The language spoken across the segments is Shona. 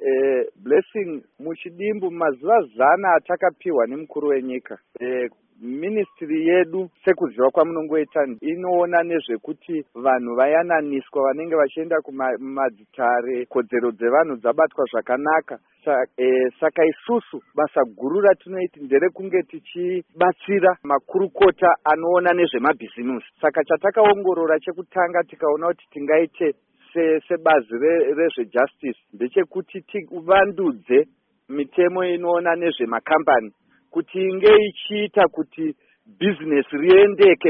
Blessing, muchidimbu mazuva zana atakapiwa nemukuru wenyika. Ministry yedu sekuziva kwamunongoita inoona nezvekuti vanhu vayananiswa vanenge vachienda kumadzitare, kodzero dzevanhu dzabatwa zvakanaka. Saka isusu basa guru ratinoita nderekunge tichibatsira makurukota anoona nezvemabhizimusi. Saka chatakaongorora chekutanga tikaona kuti tingaite sebazi rezvejustice ndechekuti tivandudze mitemo inoona nezvemakambani kuti inge ichiita kuti business riendeke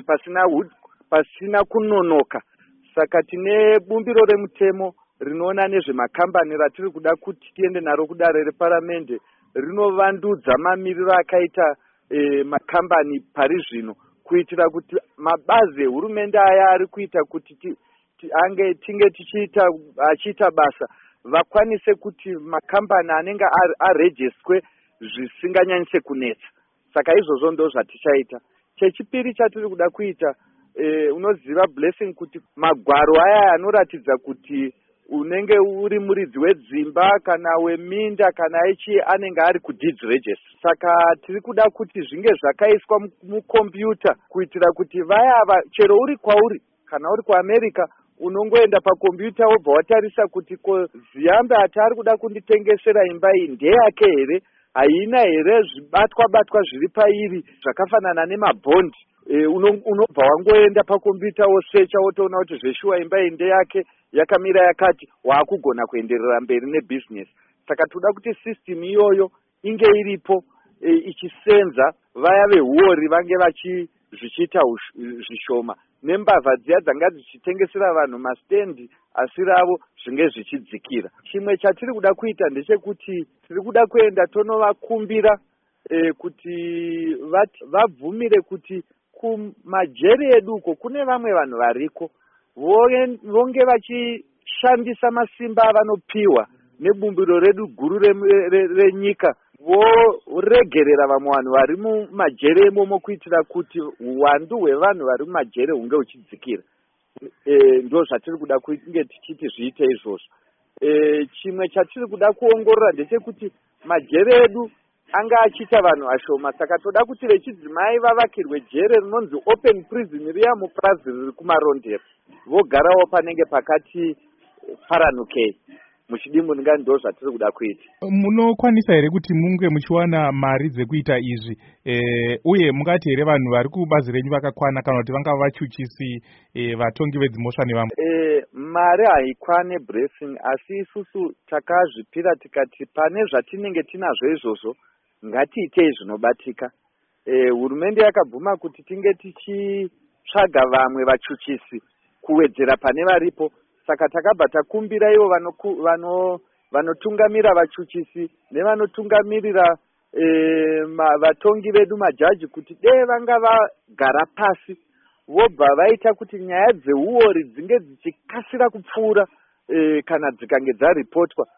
pasina kunonoka. Saka tine bumbiro remutemo rinoona nezvemakambani ratiri kuda kuti tiende naro kudare reparamende, rinovandudza mamiriro akaita makambani pari zvino kuitira kuti mabazi ehurumende aya ari kuita kuti tinge achiita basa vakwanise kuti makambani anenge arejestwe zvisinganyanyise kunetsa. Saka izvozvo ndo zvatichaita. Chechipiri chatiri kuda kuita, unoziva Blessing kuti magwaro aya anoratidza kuti unenge uri muridzi wedzimba kana weminda kana anenge ari kudeeds register. Saka tiri kuda kuti zvinge zvakaiswa mukombiyuta kuitira kuti vaya chero uri kwauri kana uri kuAmerica unongoenda pakombiyuta wobva watarisa kuti Ziyambe atari kuda kunditengesera imba iyi ndeyake here, haina here zvibatwa zviri pairi zvakafanana nemabhondi. Unobva wangoenda pakombiyuta wosecha wotoona kuti zveshuwa imba iyi ndeyake, yakamira yakati, waakugona kuenderera mberi nebusiness. Saka toda kuti system iyoyo inge iripo ichisenza vaya vehuori vange zvichiita zvishoma, nembavha dziya dzanga dzichitengesera vanhu mastendi asi ravo zvinge zvichidzikira. Chimwe chatiri kuda kuita ndechekuti tiri kuda kuenda tonovakumbira kuti vabvumire kuti kumajeri edu uko kune vamwe vanhu variko vonge vachishandisa masimba avanopiwa nebumbiro redu guru renyika, voregerera vamwe vanhu vari mumajere imomo kuitira kuti uwandu hwevanhu vari mumajere hunge huchidzikira. Ndo zvatiri kuda kunge tichiti zviite izvozvo. Chimwe chatiri kuda kuongorora ndechekuti majere edu anga achiita vanhu ashoma. Saka toda kuti vechidzimai vavakirwe jere rinonzi open prison riya mupurazi riri kumarondera, vogarawo panenge pakati paranukei. Muchidimbu ndinga ndo zvatiri kuda kuita. Munokwanisa here kuti munge muchiwana mari dzekuita izvi, uye mungati here vanhu vari kubazi renyu vakakwana kana kuti vanga vachuchisi vatongi vedzimhosva nevamwe? Mari haikwane Blessing, asi isusu takazvipira tikati pane zvatinenge tinazvo izvozvo ngatiitei zvinobatika. Hurumende yakabvuma kuti tinge tichitsvaga vamwe vachuchisi kuwedzera pane varipo. Saka takabva takumbira ivo vanotungamira vachuchisi nevanotungamirira vatongi vedu majaji kuti vanga vagara pasi vobva vaita kuti nyaya dzehuori dzinge dzichikasira kupfuura kana dzikange dzaripotwa.